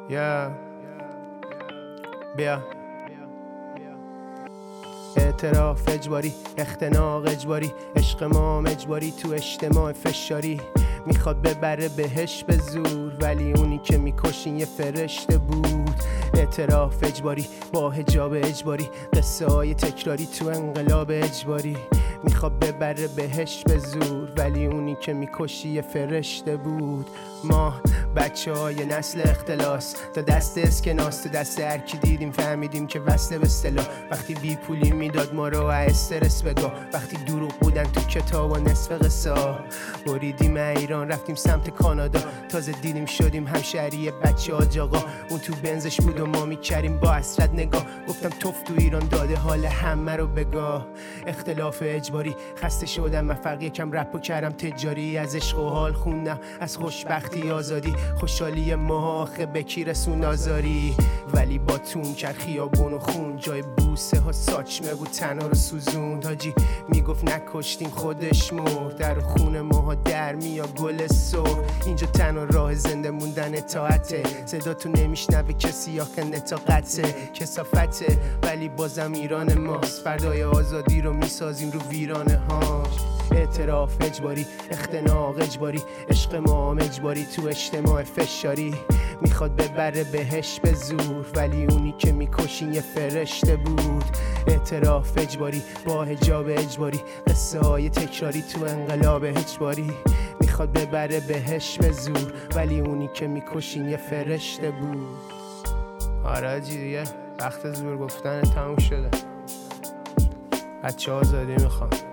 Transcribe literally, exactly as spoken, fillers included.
یا بیا اعتراف اجباری، اختناق اجباری، عشق ما اجباری تو اجتماع فشاری. میخواد ببره بهش به زور ولی اونی که میکشین یه فرشته بود. اعتراف اجباری با حجاب اجباری، قصه های تکراری تو انقلاب اجباری. میخواد ببره بهش به زور ولی اونی که میکشی یه فرشته بود. ما بچه های نسل اختلاس تا دست اسکناس، تو دست هرکی دیدیم فهمیدیم که وصله به اصطلاح. وقتی بی پولی میداد ما رو استرس بگاه، وقتی دروغ بودن تو کتاب و نصف قصه ها. بریدیم ایران رفتیم سمت کانادا، تازه دیدیم شدیم همشهری بچه ها جاقا. اون تو بنزش بود و ما میکریم با حسرت نگاه. گفتم توف تو ایران داده حال همه رو بگاه. اختلاف اجباری، خسته شدم من فرق یکم رپو کردم تجاری. از عشق و حال خوندم، از خوشبختی آزادی، خوشحالی ما آخه بکی رسون آزاری. ولی با تون کرد خیابون و خون، جای بوسه ها ساچمه بود تنها رو سوزوند. حاجی میگفت نکشتیم خودش مرد، در خون ماها در میا گل سرخ. اینجا تنها راه زنده موندن اطاعته، صدا تو نمیشنوه کسی آخه نطاقته. کثافته ولی بازم ایران ماست، فردای آزادی رو میسازیم رو ویرانه هاش. اعتراف اجباری، اختناق اجباری، عشق ما اجباری تو اجتماع فشاری. میخواد ببره بهش به زور ولی اونی که میکشین یه فرشته بود. اعتراف اجباری با حجاب اجباری، قصه های تکراری تو انقلاب اجباری. میخواد ببره بهش به زور ولی اونی که میکشین یه فرشته بود. آره دیگه وقت زور گفتن تموم شده، بچه آزادی میخوام.